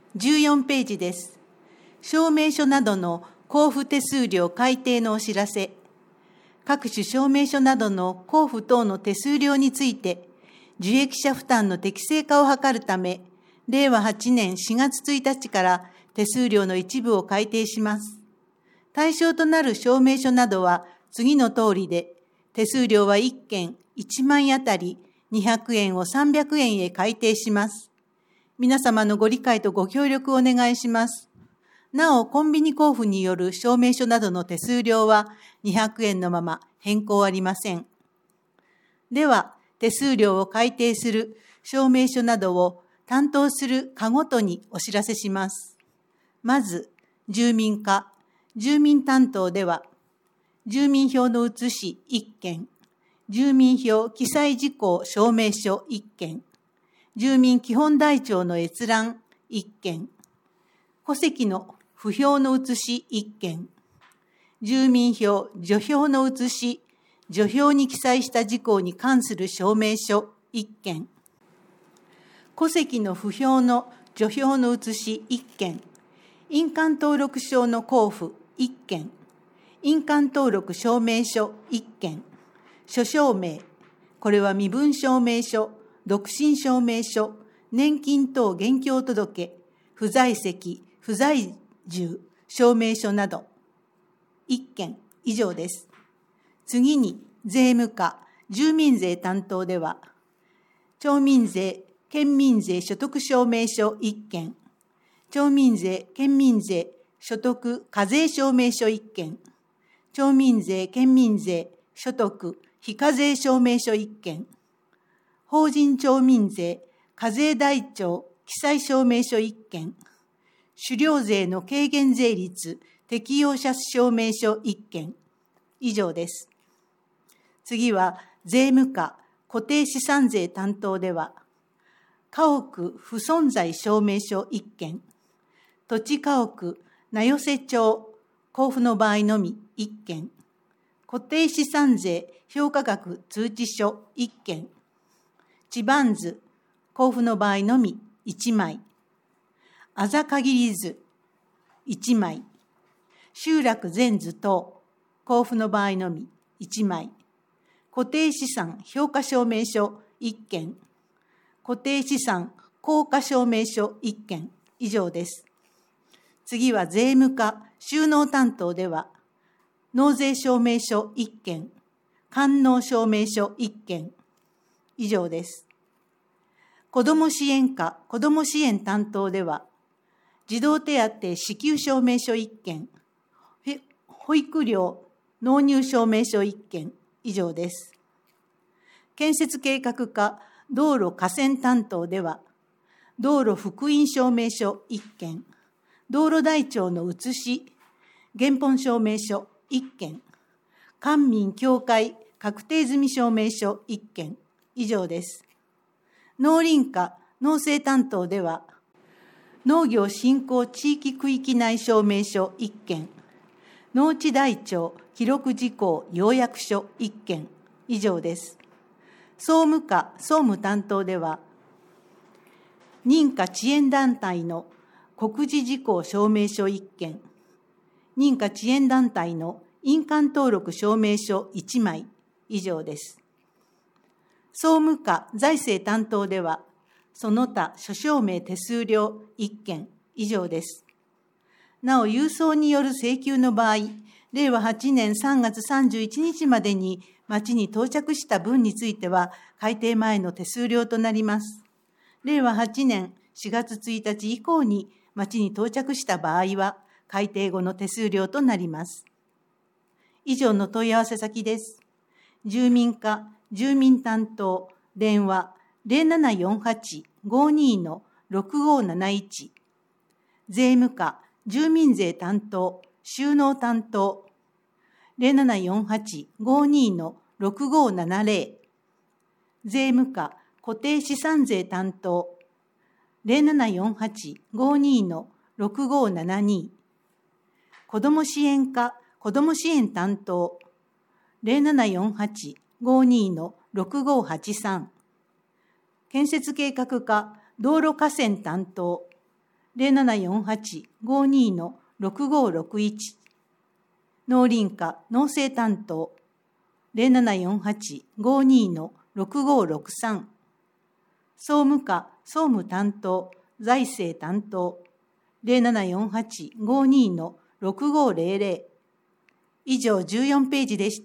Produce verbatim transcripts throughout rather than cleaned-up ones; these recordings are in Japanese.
じゅうよんページです。証明書などの交付手数料改定のお知らせ。各種証明書などの交付等の手数料について、受益者負担の適正化を図るため、れいわはちねんしがつついたちから手数料の一部を改定します。対象となる証明書などは次の通りで、手数料はいっけんいちまんえんあたりにひゃくえんをさんびゃくえんへ改定します。皆様のご理解とご協力をお願いします。なお、コンビニ交付による証明書などの手数料はにひゃくえんのまま変更ありません。では、手数料を改定する証明書などを担当する課ごとにお知らせします。まず、住民課、住民担当では、住民票の写しいっけん、住民票記載事項証明書いっけん、住民基本台帳の閲覧いっけん、戸籍の不評の写しいっけん、住民票除票の写し、除票に記載した事項に関する証明書いっけん、戸籍の不評の除票の写しいっけん、印鑑登録証の交付いっけん、印鑑登録証明書いっけん、諸証明、これは身分証明書、独身証明書、年金等現況届、不在籍、不在住、証明書など、いっけん以上です。次に、税務課、住民税担当では、町民税、県民税所得証明書いっけん、町民税、県民税所得課税証明書いっけん、町民税、県民税所得非課税証明書いっけん、法人町民税課税台帳記載証明書いっけん、狩猟税の軽減税率適用者証明書いっけん以上です。次は税務課固定資産税担当では、家屋不存在証明書いっけん、土地家屋名寄町交付の場合のみいっけん、固定資産税評価額通知書いっけん、地番図交付の場合のみいちまい、あざ限り図いちまい、集落全図等交付の場合のみいちまい、固定資産評価証明書いっけん、固定資産効果証明書いっけん以上です。次は税務課収納担当では、納税証明書いっけん、完納証明書いっけん以上です。子ども支援課子ども支援担当では、児童手当支給証明書いっけん、保育料納入証明書いっけん以上です。建設計画課道路河川担当では、道路復員証明書いっけん、道路台帳の写し、原本証明書いっけん、官民協会確定済み証明書いっけん以上です。農林課農政担当では、農業振興地域区域内証明書いっけん、農地台帳記録事項要約書いっけん以上です。総務課総務担当では、認可遅延団体の告示事項証明書いっけん、認可遅延団体の印鑑登録証明書いちまい以上です。総務課財政担当では、その他諸証明手数料いっけん以上です。なお、郵送による請求の場合、れいわはちねんさんがつさんじゅういちにちまでに町に到着した分については、改定前の手数料となります。れいわはちねんしがつついたち以降に町に到着した場合は、改定後の手数料となります。以上の問い合わせ先です。住民課住民担当電話 ゼロななよんはち ごに ろくごなないち、税務課住民税担当収納担当 ゼロななよんはち ごに ろくごななぜろ、税務課固定資産税担当 ゼロななよんはち ごに ろくごななに、子ども支援課子ども支援担当 ゼロななよんはち ごに ろくごはちさん、建設計画課道路河川担当ゼロななよんはち ごにのろくごろくいち、農林課農政担当ゼロななよんはち ごにのろくごろくさん、総務課総務担当財政担当ゼロななよんはち ごにのろくごゼロゼロ。以上じゅうよんページでした。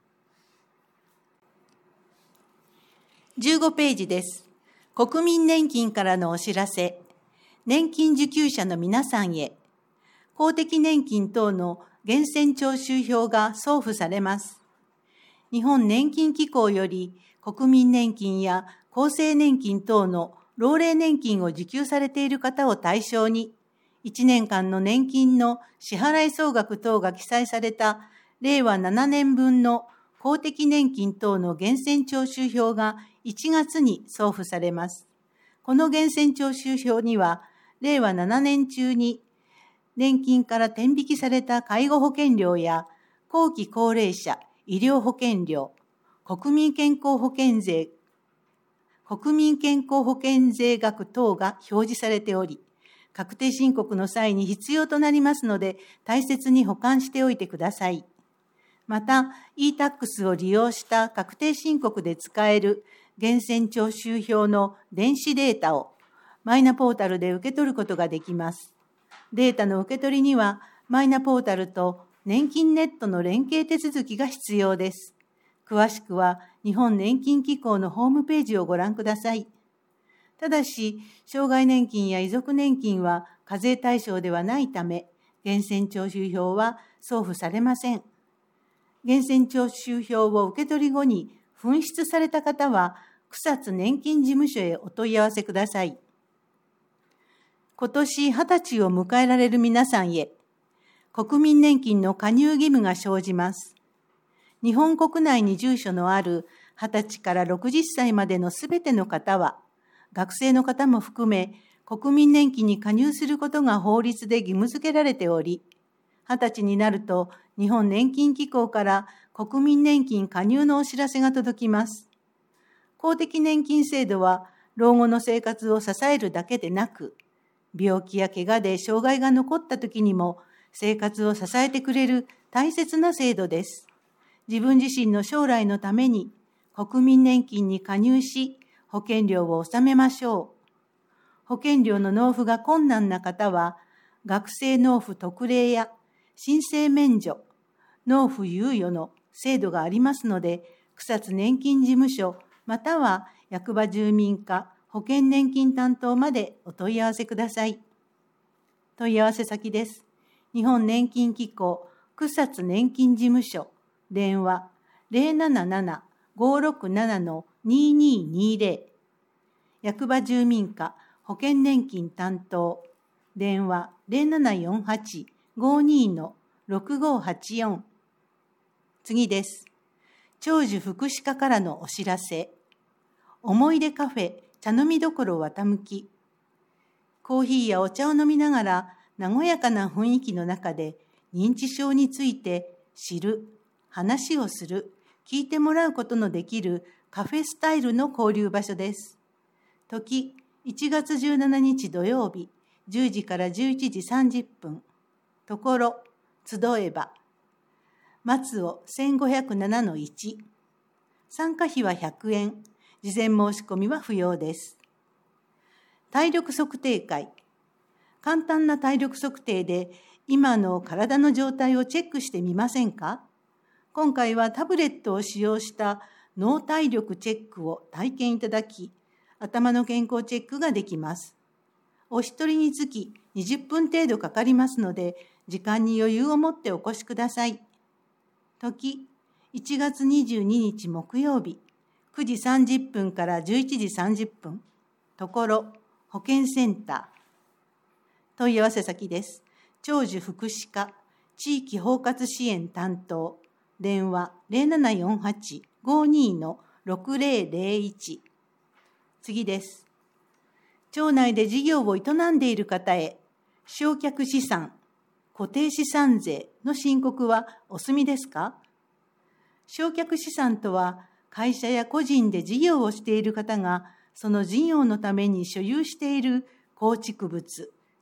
じゅうごページです。国民年金からのお知らせ。年金受給者の皆さんへ、公的年金等の源泉徴収票が送付されます。日本年金機構より国民年金や厚生年金等の老齢年金を受給されている方を対象に、いちねんかんの年金の支払い総額等が記載されたれいわななねんぶんの公的年金等の源泉徴収票がいちがつに送付されます。この源泉徴収票には、れいわななねん中に年金から転引きされた介護保険料や後期高齢者医療保険料、国民健康保険税、国民健康保険税額等が表示されており、確定申告の際に必要となりますので、大切に保管しておいてください。また、イータックス を利用した確定申告で使える源泉徴収票の電子データをマイナポータルで受け取ることができます。データの受け取りには、マイナポータルと年金ネットの連携手続きが必要です。詳しくは、日本年金機構のホームページをご覧ください。ただし、障害年金や遺族年金は課税対象ではないため、源泉徴収票は送付されません。源泉徴収票を受け取り後に紛失された方は、草津年金事務所へお問い合わせください。今年はたちを迎えられる皆さんへ、国民年金の加入義務が生じます。日本国内に住所のあるはたちからろくじゅっさいまでのすべての方は、学生の方も含め国民年金に加入することが法律で義務付けられており、はたちになると日本年金機構から国民年金加入のお知らせが届きます。公的年金制度は老後の生活を支えるだけでなく、病気や怪我で障害が残った時にも生活を支えてくれる大切な制度です。自分自身の将来のために国民年金に加入し、保険料を納めましょう。保険料の納付が困難な方は、学生納付特例や申請免除、納付猶予の制度がありますので、草津年金事務所または役場住民課保険年金担当までお問い合わせください。問い合わせ先です。日本年金機構草津年金事務所電話 ゼロなななな ごろくなな にににゼロ、役場住民課保険年金担当電話 ゼロななよんはち ごにのろくごはちよん。次です。長寿福祉課からのお知らせ。思い出カフェ茶飲みどころわたむき。コーヒーやお茶を飲みながら和やかな雰囲気の中で認知症について知る、話をする、聞いてもらうことのできるカフェスタイルの交流場所です。時、いちがつじゅうしちにち土曜日、じゅうじからじゅういちじさんじゅっぷん。ところ、集えば。松尾 せんごひゃくななのいち。参加費はひゃくえん。事前申し込みは不要です。体力測定会。簡単な体力測定で今の体の状態をチェックしてみませんか？今回はタブレットを使用した脳体力チェックを体験いただき、頭の健康チェックができます。お一人につきにじゅっぷん程度かかりますので、時間に余裕を持ってお越しください。時、いちがつにじゅうににち木曜日、くじさんじゅっぷんからじゅういちじさんじゅっぷん。ところ、保健センター。問い合わせ先です。長寿福祉課、地域包括支援担当。電話 ゼロななよんはち ごにのろくぜろぜろいち。次です。町内で事業を営んでいる方へ、償却資産、固定資産税の申告はお済みですか？償却資産とは、会社や個人で事業をしている方が、その事業のために所有している構築物、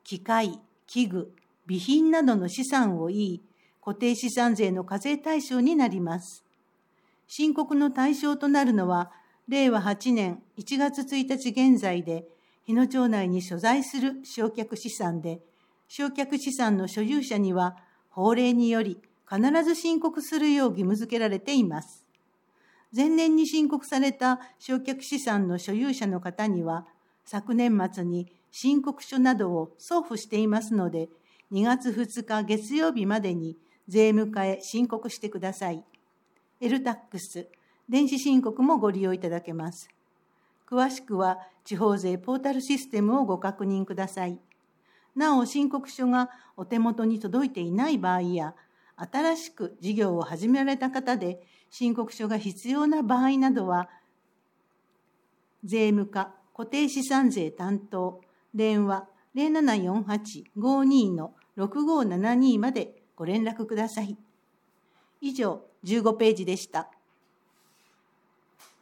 機械、器具、備品などの資産を言い、固定資産税の課税対象になります。申告の対象となるのは、れいわはちねんいちがつついたち現在で、日野町内に所在する償却資産で、償却資産の所有者には、法令により必ず申告するよう義務付けられています。前年に申告された償却資産の所有者の方には、昨年末に申告書などを送付していますので、にがつふつか月曜日までに税務課へ申告してください。エルタックス、電子申告もご利用いただけます。詳しくは地方税ポータルシステムをご確認ください。なお、申告書がお手元に届いていない場合や、新しく事業を始められた方で申告書が必要な場合などは、税務課固定資産税担当、電話 ゼロななよんはち ごに のろくごーななに までご連絡ください。以上、じゅうごページでした。